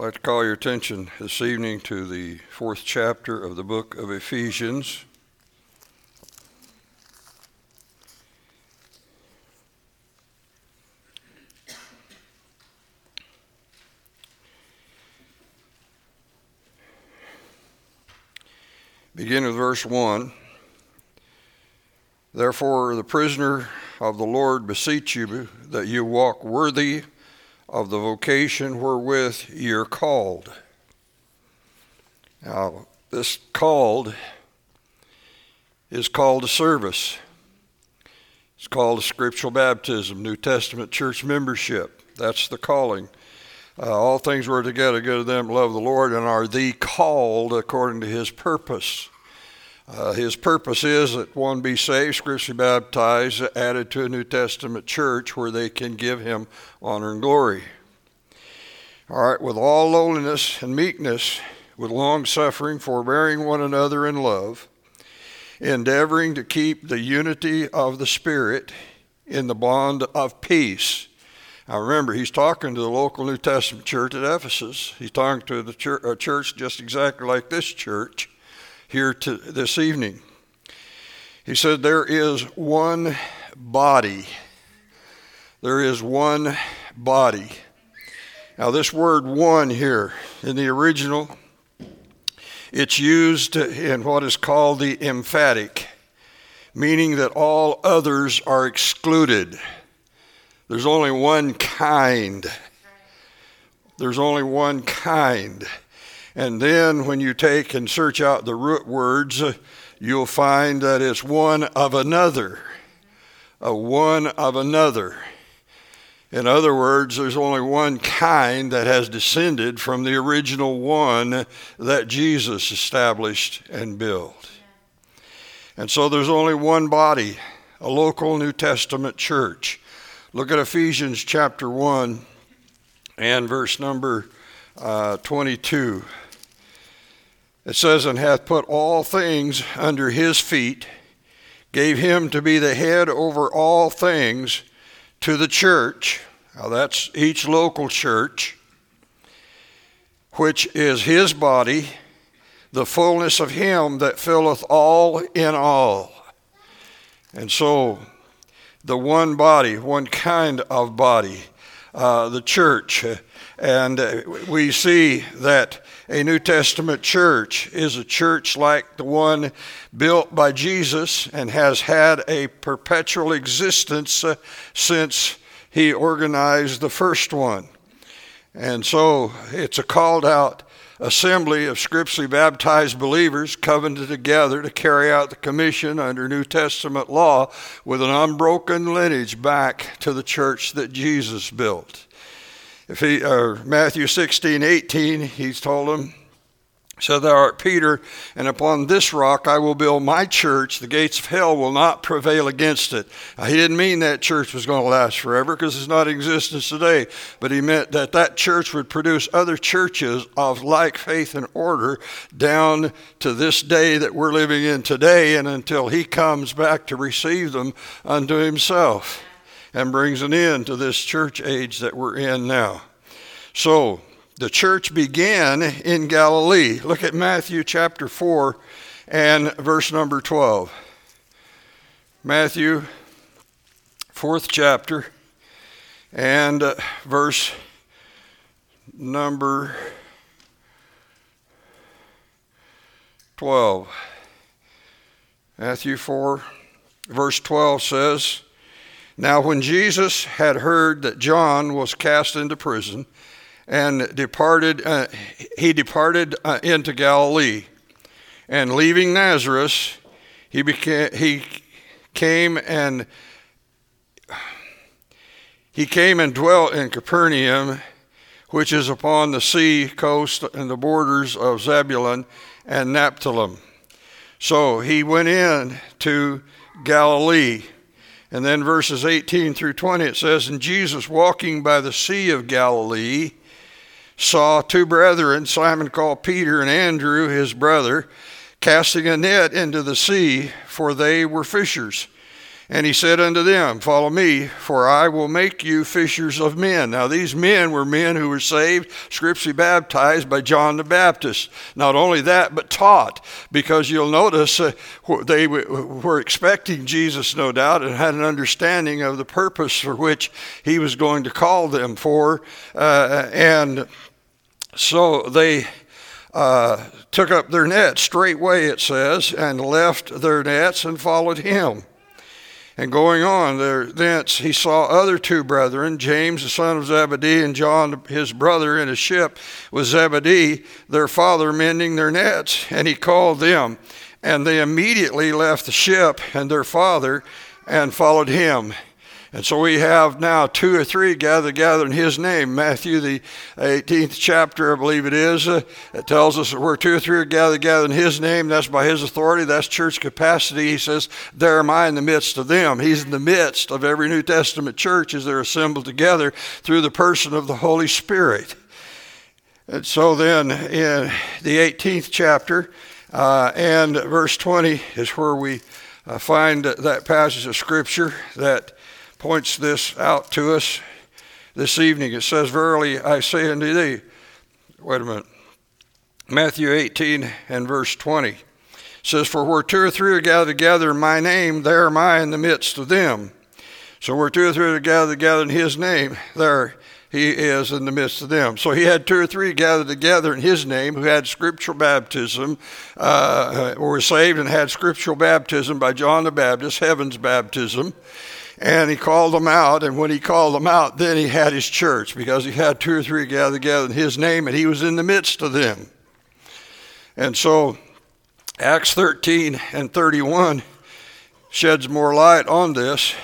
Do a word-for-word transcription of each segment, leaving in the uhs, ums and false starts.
I'd like to call your attention this evening to the fourth chapter of the book of Ephesians. Begin with verse one. Therefore, the prisoner of the Lord beseech you that you walk worthy of the vocation wherewith you're called. Now, this called is called to service. It's called to scriptural baptism, New Testament church membership. That's the calling. Uh, all things work together good to them that love the Lord and are the called according to his purpose. Uh, his purpose is that one be saved, scripturally baptized, added to a New Testament church where they can give him honor and glory. All right, with all lowliness and meekness, with long suffering, forbearing one another in love, endeavoring to keep the unity of the Spirit in the bond of peace. Now remember, he's talking to the local New Testament church at Ephesus. He's talking to the church, a church just exactly like this church here to this evening. He said there is one body. There is one body. Now this word one here in the original, it's used in what is called the emphatic, meaning that all others are excluded. There's only one kind. There's only one kind. And then when you take and search out the root words, uh, you'll find that it's one of another. A one of another. In other words, there's only one kind that has descended from the original one that Jesus established and built. And so there's only one body, a local New Testament church. Look at Ephesians chapter one and verse number uh, twenty-two. It says, and hath put all things under his feet, gave him to be the head over all things to the church. Now that's each local church, which is his body, the fullness of him that filleth all in all. And so the one body, one kind of body, uh, the church. And uh, we see that a New Testament church is a church like the one built by Jesus and has had a perpetual existence uh, since he organized the first one. And so it's a called out assembly of scripturally baptized believers covenanted together to carry out the commission under New Testament law with an unbroken lineage back to the church that Jesus built. If he, uh, Matthew sixteen eighteen, he's told them, so thou art Peter, and upon this rock I will build my church. The gates of hell will not prevail against it. Now, he didn't mean that church was going to last forever because it's not in existence today. But he meant that that church would produce other churches of like faith and order down to this day that we're living in today and until he comes back to receive them unto himself and brings an end to this church age that we're in now. So the church began in Galilee. Look at Matthew chapter four and verse number twelve. Matthew, fourth chapter, and uh, verse number twelve. Matthew four, verse twelve says, now when Jesus had heard that John was cast into prison, and departed, uh, he departed uh, into Galilee, and leaving Nazareth, he became he came and he came and dwelt in Capernaum, which is upon the sea coast and the borders of Zebulun and Naphtali. So he went in to Galilee. And then verses eighteen through twenty, it says, and Jesus walking by the sea of Galilee saw two brethren, Simon called Peter and Andrew his brother, casting a net into the sea, for they were fishers. And he said unto them, follow me, for I will make you fishers of men. Now these men were men who were saved, scripturally baptized by John the Baptist. Not only that, but taught, because you'll notice uh, they w- were expecting Jesus, no doubt, and had an understanding of the purpose for which he was going to call them for. Uh, and so they uh, took up their nets straightway, it says, and left their nets and followed him. And going on there, thence he saw other two brethren, James the son of Zebedee, and John his brother, in a ship with Zebedee, their father, mending their nets. And he called them, and they immediately left the ship and their father, and followed him. And so we have now two or three gathered together in his name. Matthew, the eighteenth chapter, I believe it is, uh, it tells us that where two or three are gathered together in his name, that's by his authority, that's church capacity. He says, there am I in the midst of them. He's in the midst of every New Testament church as they're assembled together through the person of the Holy Spirit. And so then in the eighteenth chapter uh, and verse twenty is where we uh, find that passage of Scripture that points this out to us this evening. It says, verily I say unto thee, wait a minute, Matthew eighteen and verse twenty. It says, for where two or three are gathered together in my name, there am I in the midst of them. So where two or three are gathered together in his name, there he is in the midst of them. So he had two or three gathered together in his name who had scriptural baptism, uh, or were saved and had scriptural baptism by John the Baptist, heaven's baptism. And he called them out, and when he called them out, then he had his church, because he had two or three gathered together in his name, and he was in the midst of them. And so Acts thirteen and thirty-one sheds more light on this.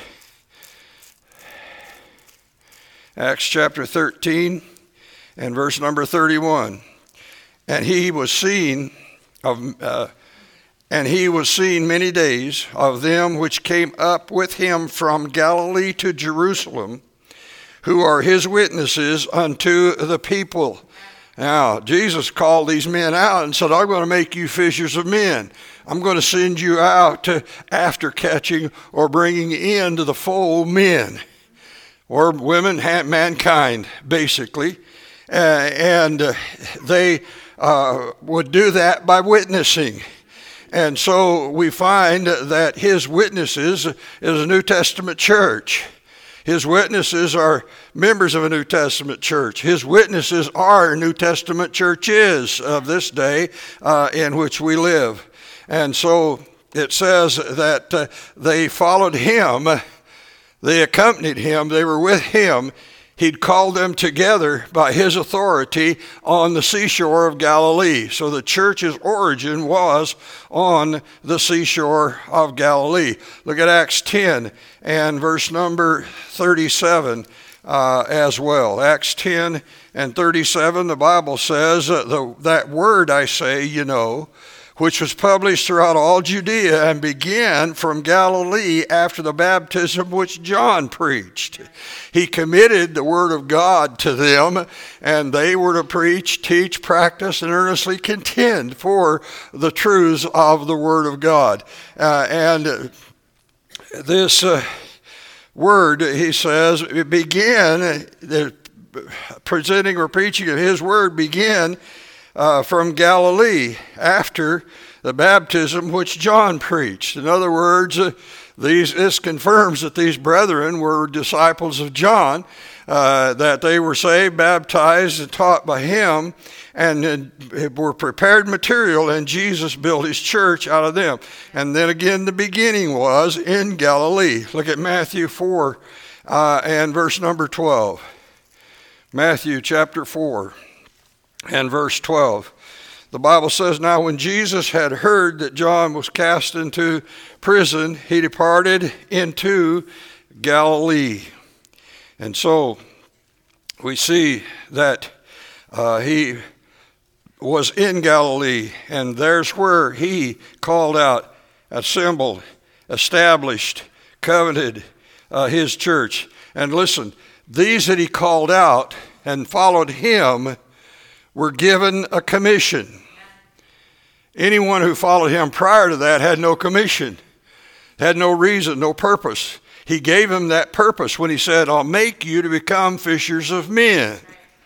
Acts chapter thirteen and verse number thirty-one. And he was seen of... Uh, And he was seen many days of them which came up with him from Galilee to Jerusalem, who are his witnesses unto the people. Now, Jesus called these men out and said, I'm going to make you fishers of men. I'm going to send you out to after catching or bringing into the fold men, or women, mankind, basically. Uh, and uh, they uh, would do that by witnessing. And so we find that his witnesses is a New Testament church. His witnesses are members of a New Testament church. His witnesses are New Testament churches of this day uh, in which we live. And so it says that uh, they followed him, they accompanied him, they were with him. He'd called them together by his authority on the seashore of Galilee. So the church's origin was on the seashore of Galilee. Look at Acts ten and verse number thirty-seven uh, as well. Acts ten and thirty-seven, the Bible says, uh, the, that word I say, you know, which was published throughout all Judea and began from Galilee after the baptism which John preached. He committed the word of God to them, and they were to preach, teach, practice, and earnestly contend for the truths of the word of God. Uh, and this uh, word, he says, it began, the presenting or preaching of his word began Uh, from Galilee after the baptism which John preached. In other words, uh, these this confirms that these brethren were disciples of John, uh, that they were saved, baptized, and taught by him, and uh, were prepared material, and Jesus built his church out of them. And then again, the beginning was in Galilee. Look at Matthew four uh, and verse number twelve. Matthew chapter four. And verse twelve, the Bible says, now when Jesus had heard that John was cast into prison, he departed into Galilee. And so we see that uh, he was in Galilee, and there's where he called out, assembled, established, covenanted uh, his church. And listen, these that he called out and followed him were given a commission. Anyone who followed him prior to that had no commission. Had no reason, no purpose. He gave him that purpose when he said, I'll make you to become fishers of men.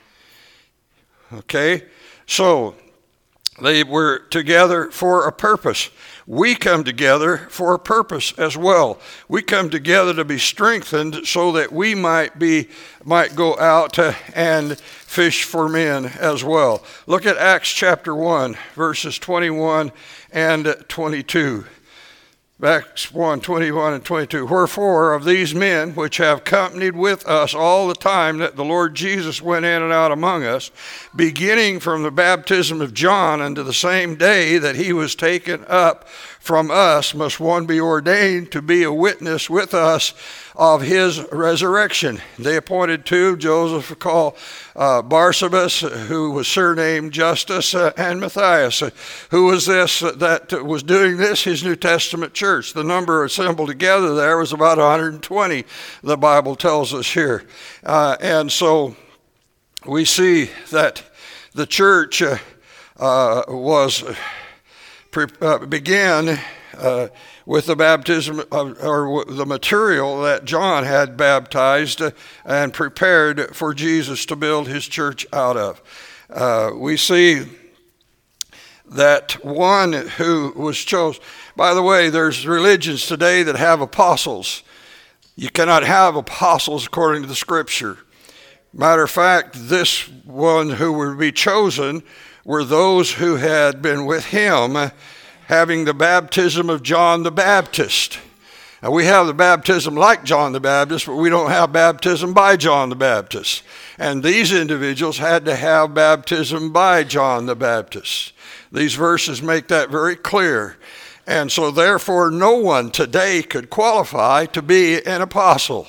Okay? So, they were together for a purpose. We come together for a purpose as well. We come together to be strengthened so that we might be might go out and fish for men as well. Look at Acts chapter one, verses twenty-one and twenty-two. Acts one, twenty-one and twenty-two. Wherefore of these men which have companied with us all the time that the Lord Jesus went in and out among us, beginning from the baptism of John unto the same day that he was taken up from us, must one be ordained to be a witness with us of his resurrection. They appointed two, Joseph called uh, Barsabas, who was surnamed Justus, uh, and Matthias. Uh, who was this uh, that was doing this? His New Testament church. The number assembled together there was about one hundred twenty, the Bible tells us here. Uh, and so we see that the church uh, uh, was pre- uh, began uh, with the baptism of, or the material that John had baptized and prepared for Jesus to build his church out of. Uh, we see that one who was chosen. By the way, there's religions today that have apostles. You cannot have apostles according to the scripture. Matter of fact, this one who would be chosen were those who had been with him, having the baptism of John the Baptist. Now, we have the baptism like John the Baptist, but we don't have baptism by John the Baptist. And these individuals had to have baptism by John the Baptist. These verses make that very clear. And so therefore, no one today could qualify to be an apostle.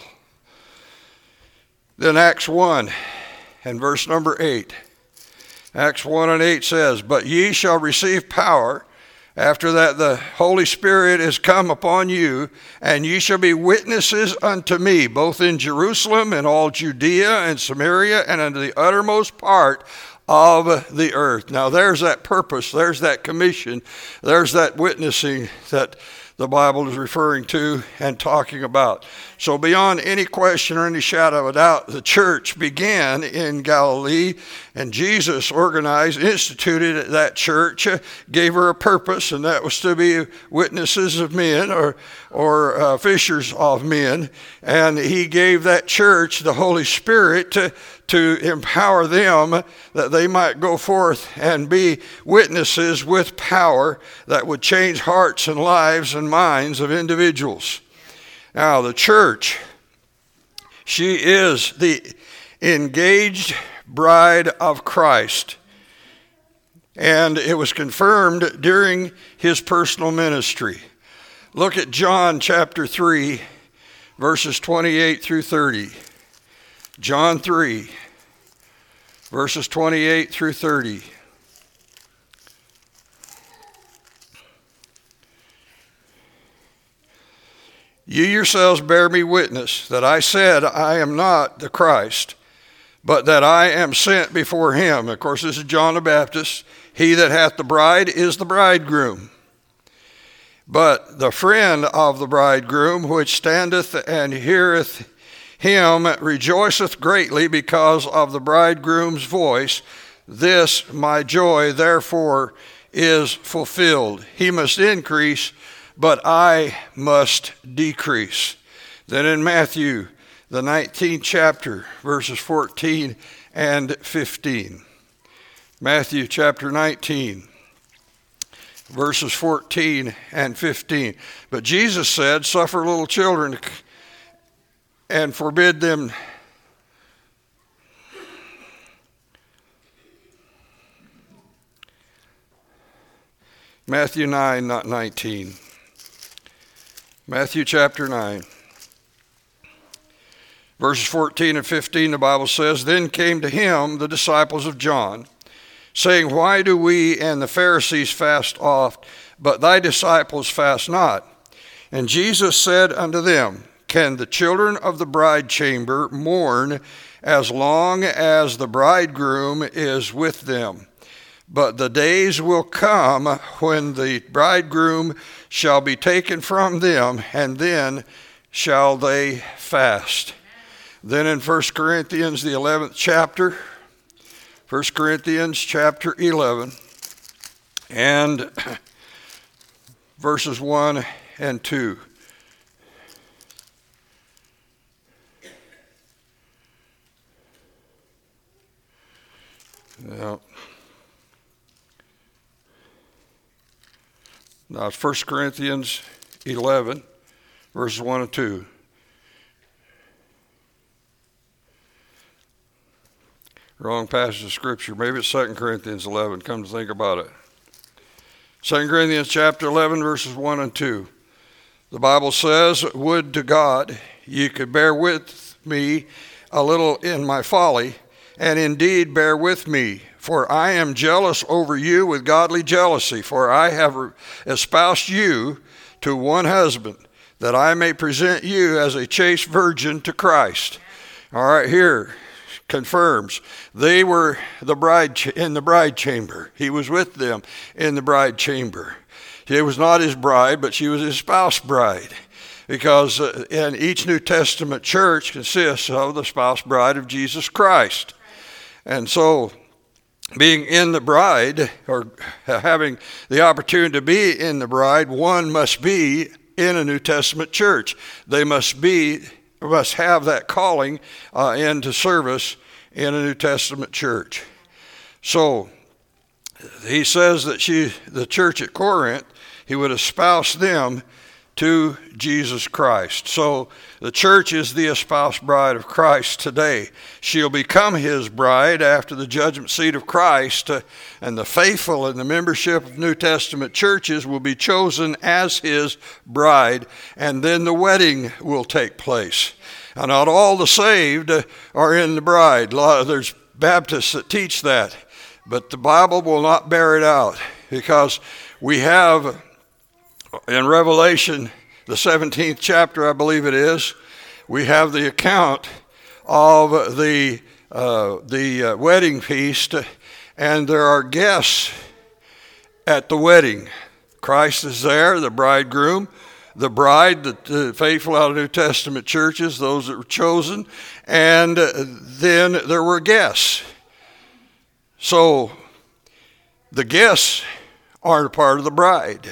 Then Acts one and verse number eight. Acts one and eight says, But ye shall receive power. After that the Holy Spirit is come upon you, and ye shall be witnesses unto me, both in Jerusalem and all Judea and Samaria, and unto the uttermost part of the earth. Now there's that purpose, there's that commission, there's that witnessing that the Bible is referring to and talking about. So beyond any question or any shadow of a doubt, the church began in Galilee, and Jesus organized, instituted that church, gave her a purpose, and that was to be witnesses of men or, or uh, fishers of men. And he gave that church the Holy Spirit to, to empower them that they might go forth and be witnesses with power that would change hearts and lives and minds of individuals. Now, the church, she is the engaged bride of Christ. And it was confirmed during his personal ministry. Look at John chapter three, verses twenty-eight through thirty. John three, verses twenty-eight through thirty. You yourselves bear me witness that I said I am not the Christ, but that I am sent before him. Of course, this is John the Baptist. He that hath the bride is the bridegroom. But the friend of the bridegroom, which standeth and heareth him, rejoiceth greatly because of the bridegroom's voice. This my joy, therefore, is fulfilled. He must increase, but I must decrease. Then in Matthew, the nineteenth chapter, verses fourteen and fifteen. Matthew chapter nineteen, verses fourteen and fifteen. But Jesus said, Suffer little children and forbid them Matthew nine, not nineteen. Matthew chapter nine. Verses fourteen and fifteen, the Bible says, Then came to him the disciples of John, saying, Why do we and the Pharisees fast oft, but thy disciples fast not? And Jesus said unto them, Can the children of the bride chamber mourn as long as the bridegroom is with them? But the days will come when the bridegroom shall be taken from them, and then shall they fast. Then in First Corinthians, the eleventh chapter, First Corinthians chapter eleven, and verses one and two. Now, now it's First Corinthians eleven, verses one and two. Wrong passage of Scripture. Maybe it's Second Corinthians eleven, come to think about it. Second Corinthians chapter eleven, verses one and two. The Bible says, "Would to God ye could bear with me a little in my folly, and indeed bear with me, for I am jealous over you with godly jealousy, for I have espoused you to one husband, that I may present you as a chaste virgin to Christ." All right, here confirms they were the bride ch- in the bride chamber. He was with them in the bride chamber. She was not his bride, but she was his spouse bride, because uh, in each New Testament church consists of the spouse bride of Jesus Christ. And so being in the bride, or having the opportunity to be in the bride, one must be in a New Testament church. They must be must have that calling uh, into service in a New Testament church. So he says that she, the church at Corinth, he would espouse them to Jesus Christ. So the church is the espoused bride of Christ today. She'll become his bride after the judgment seat of Christ, uh, and the faithful in the membership of New Testament churches will be chosen as his bride, and then the wedding will take place. Now, not all the saved uh, are in the bride. There's Baptists that teach that, but the Bible will not bear it out, because we have in Revelation, the seventeenth chapter, I believe it is, we have the account of the uh, the uh, wedding feast, and there are guests at the wedding. Christ is there, the bridegroom, the bride, the, the faithful out of New Testament churches, those that were chosen, and then there were guests. So the guests aren't a part of the bride.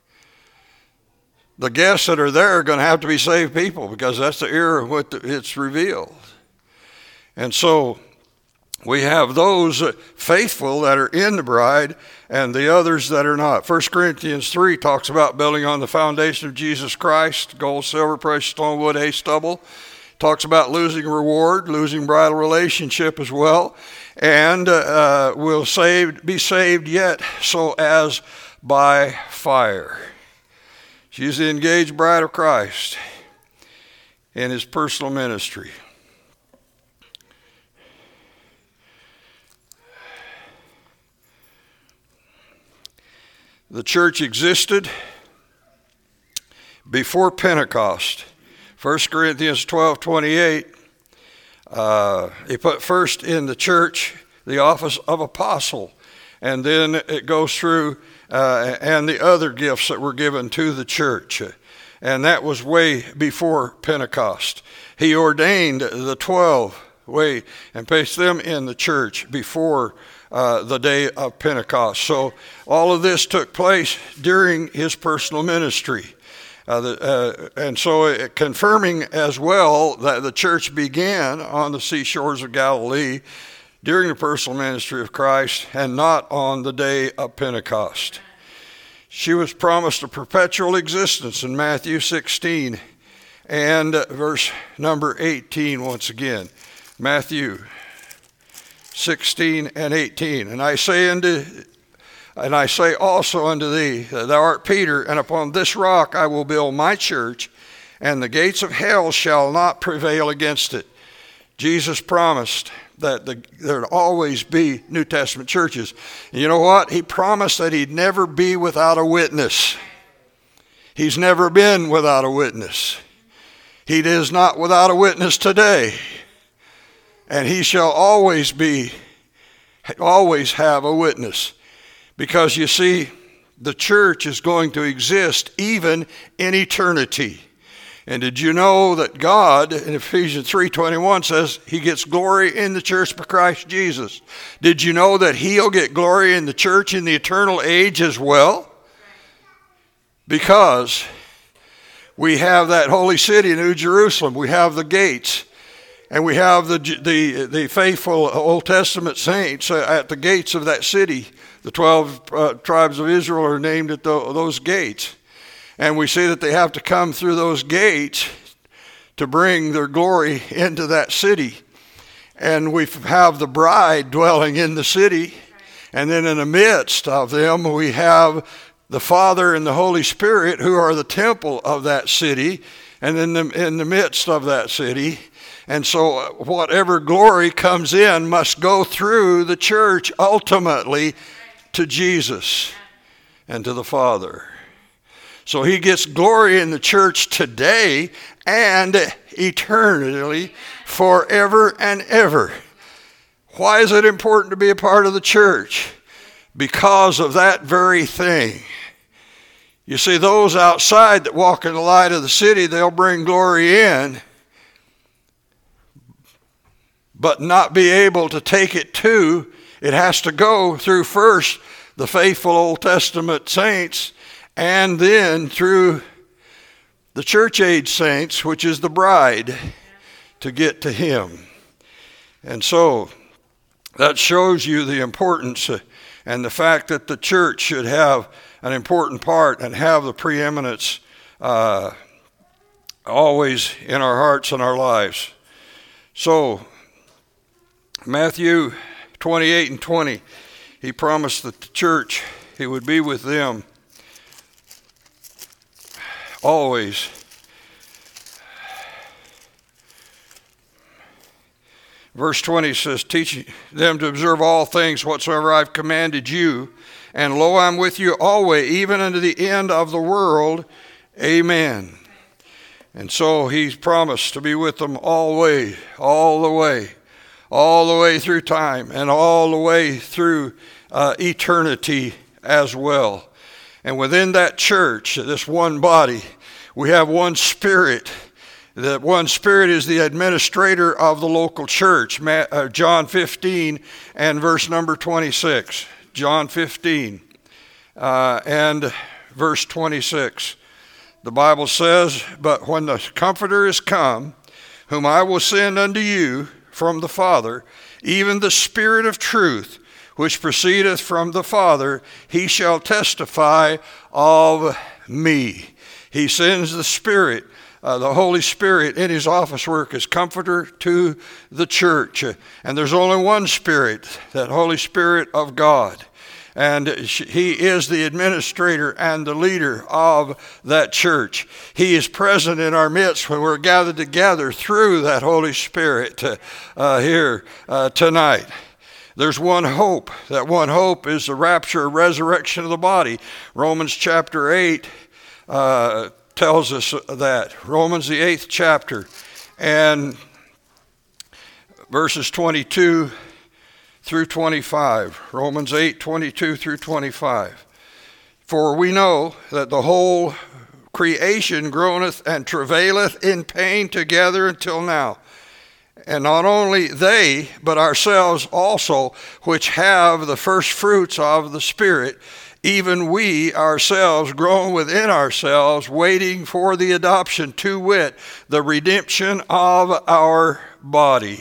The guests that are there are going to have to be saved people, because that's the era of what it's revealed. And so we have those faithful that are in the bride and the others that are not. First Corinthians three talks about building on the foundation of Jesus Christ, gold, silver, precious stone, wood, hay, stubble. Talks about losing reward, losing bridal relationship as well, and uh, will saved, be saved yet so as by fire. She's the engaged bride of Christ in his personal ministry. The church existed before Pentecost. First Corinthians twelve twenty-eight, uh, he put first in the church the office of apostle, and then it goes through Uh, and the other gifts that were given to the church. And that was way before Pentecost. He ordained the twelve way and placed them in the church before uh, the day of Pentecost. So all of this took place during his personal ministry. Uh, the, uh, and so it, confirming as well that the church began on the seashores of Galilee during the personal ministry of Christ, and not on the day of Pentecost. She was promised a perpetual existence in Matthew sixteen and verse number eighteen once again. Matthew sixteen and eighteen. And I say unto and I say also unto thee, thou art Peter, and upon this rock I will build my church, and the gates of hell shall not prevail against it. Jesus promised that the, there'd always be New Testament churches. And you know what? He promised that he'd never be without a witness. He's never been without a witness. He is not without a witness today. And he shall always be, always have a witness Because you see, the church is going to exist even in eternity. And did you know that God, in Ephesians three twenty-one, says he gets glory in the church by Christ Jesus? Did you know that he'll get glory in the church in the eternal age as well? Because we have that holy city, New Jerusalem. We have the gates. And we have the, the, the faithful Old Testament saints at the gates of that city. The twelve uh, tribes of Israel are named at the, those gates. And we see that they have to come through those gates to bring their glory into that city. And we have the bride dwelling in the city. And then in the midst of them, we have the Father and the Holy Spirit, who are the temple of that city, and in the, in the midst of that city. And so whatever glory comes in must go through the church ultimately to Jesus and to the Father. So he gets glory in the church today and eternally, forever and ever. Why is it important to be a part of the church? Because of that very thing. You see, those outside that walk in the light of the city, they'll bring glory in, but not be able to take it to. It has to go through first the faithful Old Testament saints, and then through the church age saints, which is the bride, to get to him. And so that shows you the importance and the fact that the church should have an important part and have the preeminence uh, always in our hearts and our lives. So Matthew twenty-eight and twenty, he promised that the church, he would be with them always. Verse twenty says, teach them to observe all things whatsoever I've commanded you, and lo, I'm with you always, even unto the end of the world. Amen. And so he's promised to be with them always, all the way, all the way through time, and all the way through uh, eternity as well. And within that church, this one body, we have one Spirit. That one Spirit is the administrator of the local church. John fifteen and verse number twenty-six. John fifteen uh, and verse twenty-six. The Bible says, but when the Comforter is come, whom I will send unto you from the Father, even the Spirit of truth, which proceedeth from the Father, he shall testify of me. He sends the Spirit, uh, the Holy Spirit, in his office work as Comforter to the church. And there's only one Spirit, that Holy Spirit of God. And he is the administrator and the leader of that church. He is present in our midst when we're gathered together through that Holy Spirit uh, here uh, tonight. There's one hope. That one hope is the rapture or resurrection of the body. Romans chapter eight uh, tells us that. Romans the eighth chapter and verses twenty-two through twenty-five. Romans eight, twenty-two through twenty-five. For we know that the whole creation groaneth and travaileth in pain together until now. And not only they, but ourselves also, which have the first fruits of the Spirit, even we ourselves groan within ourselves, waiting for the adoption, to wit, the redemption of our body.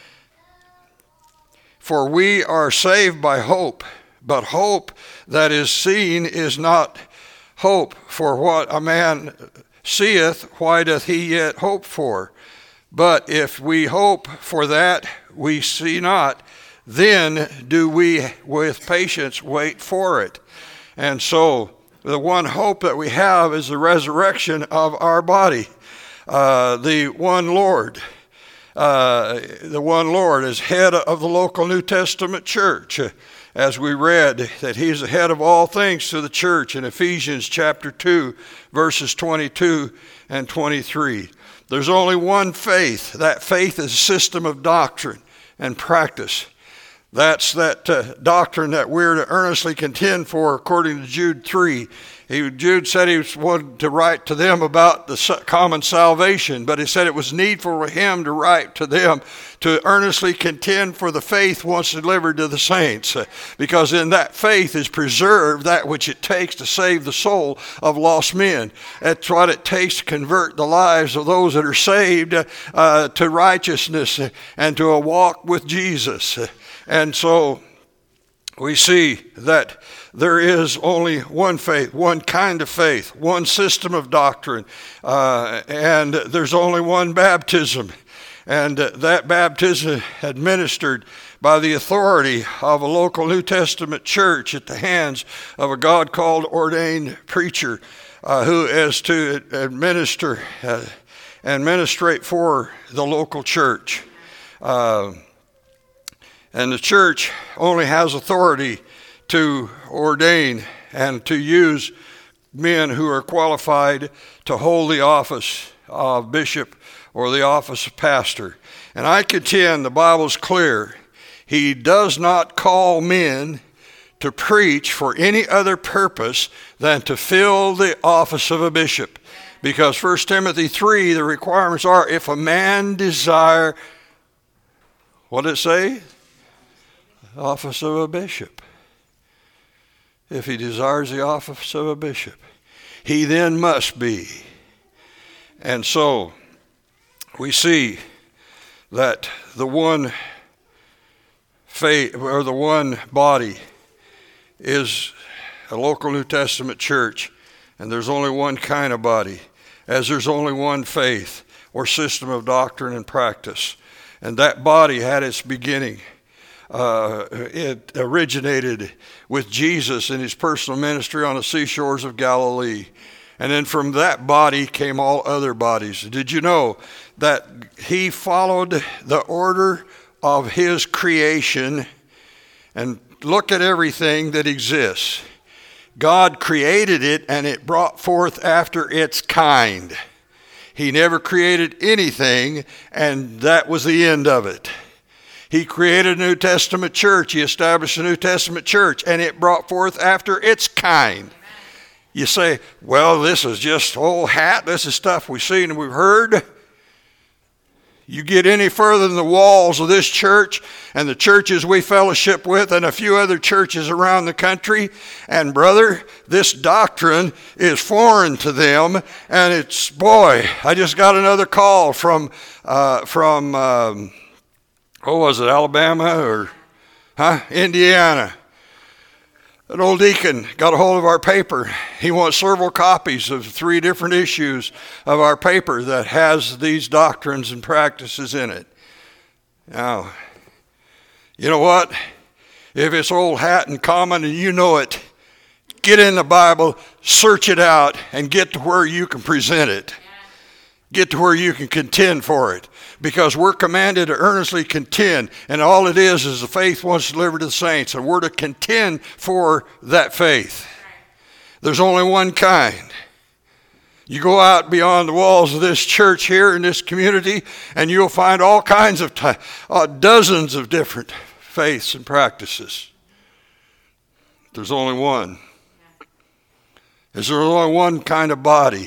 For we are saved by hope, but hope that is seen is not hope. For what a man seeth, why doth he yet hope for? But if we hope for that we see not, then do we with patience wait for it. And so the one hope that we have is the resurrection of our body. Uh, the one Lord. Uh, the one Lord is head of the local New Testament church, as we read that he's the head of all things to the church in Ephesians chapter two, verses twenty-two and twenty-three. There's only one faith. That faith is a system of doctrine and practice. That's that uh, doctrine that we're to earnestly contend for, according to Jude three. He, Jude said he wanted to write to them about the common salvation, but he said it was needful for him to write to them to earnestly contend for the faith once delivered to the saints, because in that faith is preserved that which it takes to save the soul of lost men. That's what it takes to convert the lives of those that are saved uh, to righteousness and to a walk with Jesus. And so we see that there is only one faith, one kind of faith, one system of doctrine, uh, and there's only one baptism. And uh, that baptism administered by the authority of a local New Testament church at the hands of a God-called ordained preacher uh, who is to administer uh, and ministrate for the local church. Uh, and the church only has authority to ordain and to use men who are qualified to hold the office of bishop or the office of pastor. And I contend the Bible's clear. He does not call men to preach for any other purpose than to fill the office of a bishop. Because First Timothy three, the requirements are, if a man desire, what did it say? Office of a bishop. If he desires the office of a bishop, he then must be. And so we see that the one faith, or the one body, is a local New Testament church, and there's only one kind of body, as there's only one faith or system of doctrine and practice. And that body had its beginning. Uh, it originated with Jesus in his personal ministry on the seashores of Galilee. And then from that body came all other bodies. Did you know that he followed the order of his creation? And look at everything that exists. God created it, and it brought forth after its kind. He never created anything, and that was the end of it. He created a New Testament church. He established a New Testament church, and it brought forth after its kind. You say, well, this is just old hat. This is stuff we've seen and we've heard. You get any further than the walls of this church and the churches we fellowship with and a few other churches around the country, and brother, this doctrine is foreign to them. And it's, boy, I just got another call from, uh, from um, what was it, Alabama or huh, Indiana. An old deacon got a hold of our paper. He wants several copies of three different issues of our paper that has these doctrines and practices in it. Now, you know what? If it's old hat and common and you know it, get in the Bible, search it out, and get to where you can present it. Get to where you can contend for it. Because we're commanded to earnestly contend, and all it is is the faith once delivered to the saints, and we're to contend for that faith. There's only one kind. You go out beyond the walls of this church here in this community, and you'll find all kinds of, t- uh, dozens of different faiths and practices. There's only one. Is there only one kind of body?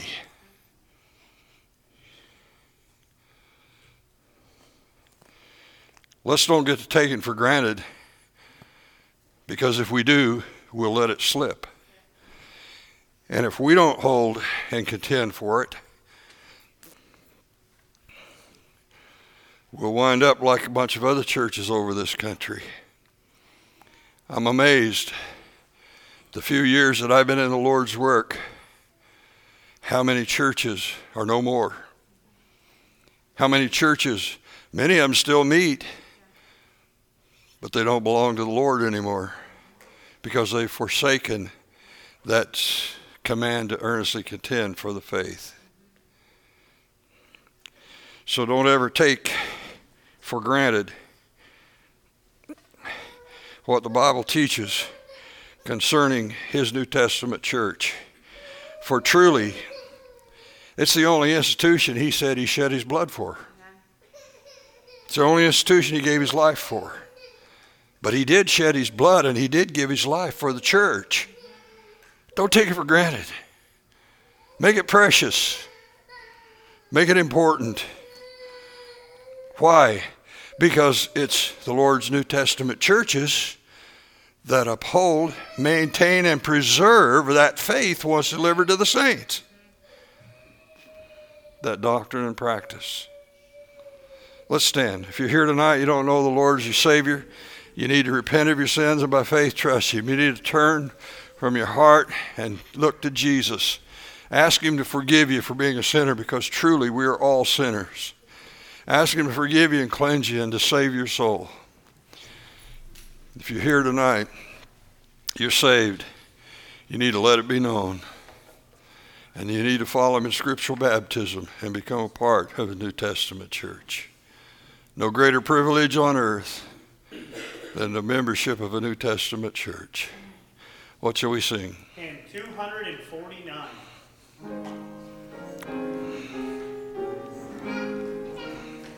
Let's don't get taken for granted, because if we do, we'll let it slip. And if we don't hold and contend for it, we'll wind up like a bunch of other churches over this country. I'm amazed, the few years that I've been in the Lord's work, how many churches are no more. How many churches, many of them still meet, but they don't belong to the Lord anymore because they've forsaken that command to earnestly contend for the faith. So don't ever take for granted what the Bible teaches concerning his New Testament church. For truly, it's the only institution he said he shed his blood for. It's the only institution he gave his life for. But he did shed his blood, and he did give his life for the church. Don't take it for granted. Make it precious. Make it important. Why? Because it's the Lord's New Testament churches that uphold, maintain, and preserve that faith once delivered to the saints. That doctrine and practice. Let's stand. If you're here tonight, you don't know the Lord as your Savior, you need to repent of your sins and by faith trust Him. You need to turn from your heart and look to Jesus. Ask Him to forgive you for being a sinner, because truly we are all sinners. Ask Him to forgive you and cleanse you and to save your soul. If you're here tonight, you're saved. You need to let it be known. And you need to follow Him in scriptural baptism and become a part of a New Testament church. No greater privilege on earth than the membership of a New Testament church. What shall we sing? Hymn two forty.